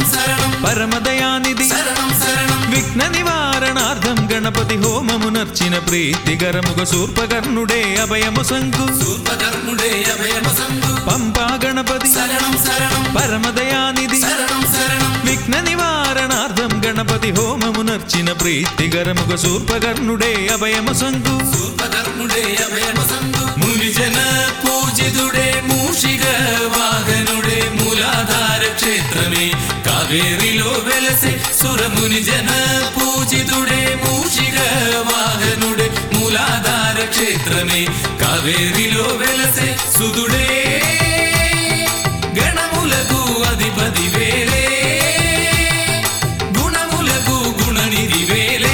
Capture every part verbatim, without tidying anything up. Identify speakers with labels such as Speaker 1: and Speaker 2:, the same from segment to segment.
Speaker 1: శరణం
Speaker 2: పరమదయానిధి
Speaker 1: శరణం శరణం
Speaker 2: విఘ్న నివారణార్థం గణపతి హోమమునర్చిన ప్రీతిగరముగ శూర్పకర్ణుడే అభయము సంగు
Speaker 1: శూర్పకర్ణుడే అభయము సంగు
Speaker 2: పంపా గణపతి
Speaker 1: శరణం శరణం
Speaker 2: పరమదయానిధి
Speaker 1: శరణం శరణం
Speaker 2: విఘ్న నివారణార్థం గణపతి హోమమునర్చిన ప్రీతిగరముగ శూర్పకర్ణుడే అభయము సంగు
Speaker 1: శూర్పకర్ణుడే అభయము సంగు మునిజన పూజితుడే మూషిక వాహనుడే మూలాధార క్షేత్రమే కావేరిలో వెలసే సురముని జన పూజితుడే మూషిక వాహనుడే మూలాధార క్షేత్రమే కావేరిలో వెలసే సుదుడే గణములకు అధిపతి వేలే గుణములకు గుణనిధి వేలే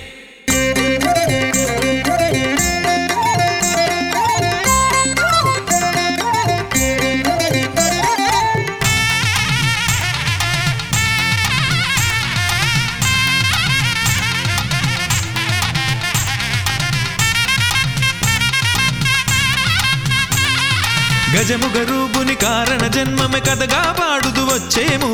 Speaker 2: గజముగ రూపుని కారణ జన్మమే కథగా పాడుతూ వచ్చేము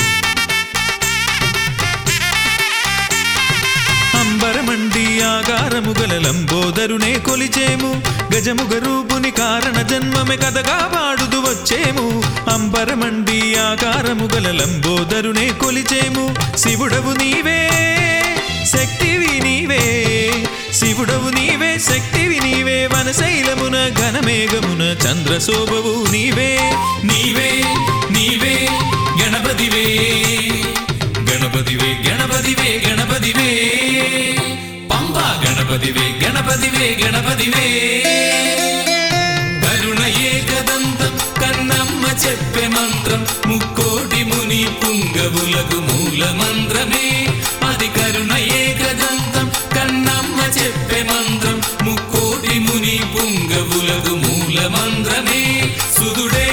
Speaker 2: అంబరమండి ఆకారముగల లంబోదరునే కొలిచేము గజముగ రూపుని కారణ జన్మమే కథగా పాడుతూ వచ్చేము అంబరమండి ఆకారముగల లంబోదరునే కొలిచేము శివుడవు నీవే శక్తివి నీవే శివుడవు నీవే శక్తివి నీవే వనశైలమున ఘనమేఘమున చంద్రశోభవు నీవే
Speaker 1: నీవే నీవే గణపతివే గణపతివే గణపతివే గణపతివే పంపా గణపతివే గణపతివే గణపతివే కరుణ ఏకదంతం కన్నమ్మ చెప్పే మంత్రం ముక్కోటి ముని పుంగవులకు మూల మంత్రమే అది కరుణ ఏకదంతం కన్నమ్మ చెప్పే మంత్రం ముక్కోటి ముని పుంగవులకు మూల మంత్రమే సుదుడే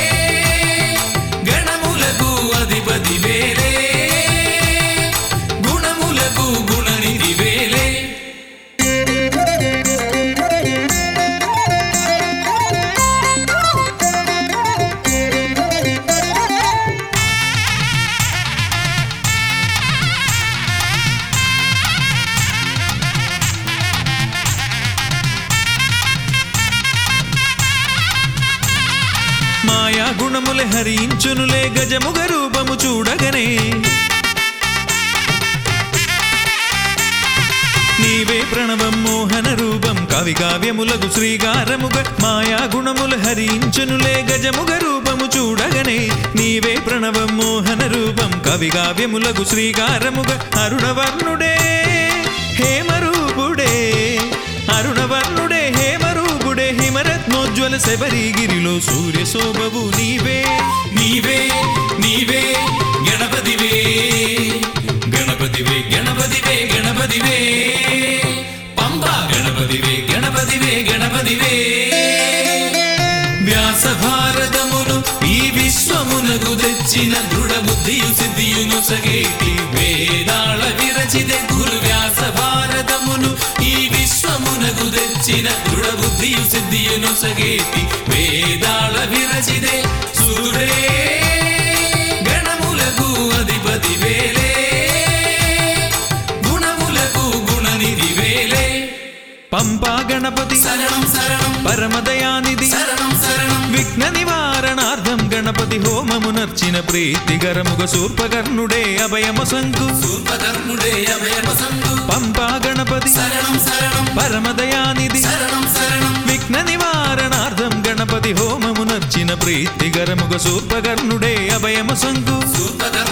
Speaker 1: గణములకు అధిపతి వేలే గుణములకు గుణనిధి వేలే
Speaker 2: మాయా గుణములే హరించునులే గజముగ రూపము చూడగనే నీవే ప్రణవం మోహన రూపం కవి కావ్యములకు శ్రీకారముగ మాయా గుణములు హరించునులే గజముగ రూపము చూడగనే నీవే ప్రణవం మోహన రూపం కవి కావ్యములకు శ్రీకారముగ అరుణవర్ణుడే హేమరూపుడే అరుణవర్ణుడే హేమరూపుడే హిమరత్నోజ్వల శబరిగిరిలో సూర్య శోభవు నీవే
Speaker 1: నీవే నీవే గణపతివే గణపతివే గణపతివే గణపతివే పంపా గణపతివే గణపతివే గణపతివే వ్యాస భారతమును ఈ విశ్వమునకు తెచ్చిన దృఢ బుద్ధియు సిద్ధియును సగేటి వేదాళ విరచితే గురు వ్యాస భారతమును ఈ విశ్వమునకు తెచ్చిన దృఢ బుద్ధియు సిద్ధియును సగేటి వేదాళ విరచితే సురే గణములకు అధిపతి వేలే గుణములకు గుణనిధి వేలే
Speaker 2: పంపా గణపతి
Speaker 1: శరణం శరణం
Speaker 2: పరమదయానిధి
Speaker 1: శరణం శరణం
Speaker 2: విఘ్న నివారణార్థం గణపతి హోమమునర్చిన ప్రీతిగరముగ శూర్పకర్ణుడే అభయము సంగు
Speaker 1: శూర్పకర్ణుడే అభయము సంగు
Speaker 2: పంపా గణపతి
Speaker 1: శరణం శరణం
Speaker 2: పరమదయానిధి
Speaker 1: శరణం శరణం
Speaker 2: విఘ్న నివారణార్థం గణపతి హోమమునర్చిన ప్రీతిగరముగ శూర్పకర్ణుడే అభయము సంగు
Speaker 1: శూర్పకర్ణుడే